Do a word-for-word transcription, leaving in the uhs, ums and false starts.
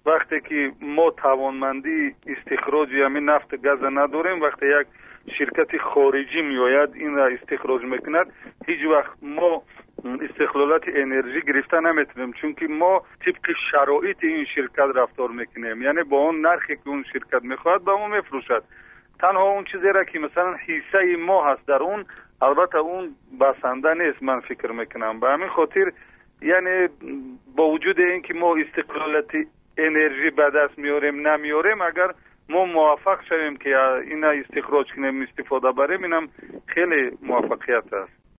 وقتی که ما توانمندی استخراج همین نفت گاز نداریم، وقتی یک شرکت خارجی میآید این را استخراج میکند، هیچ وقت ما استقلالات انرژی گرفته نمیتونیم، چون که ما طبق شرایط این شرکت رفتار میکنیم، یعنی با اون نرخی که اون شرکت میخواد با ما میفروشد. تنها اون چیزی را که مثلا حصه ما هست در اون، البته اون بسنده نیست. من فکر میکنم به همین خاطر یعنی با وجود اینکه ما استقلالات انرژی به دست میاریم نمیاریم، اگر ما موفق شویم که اینا استخراج کنیم استفاده بریم، اینم خیلی موفقیت است.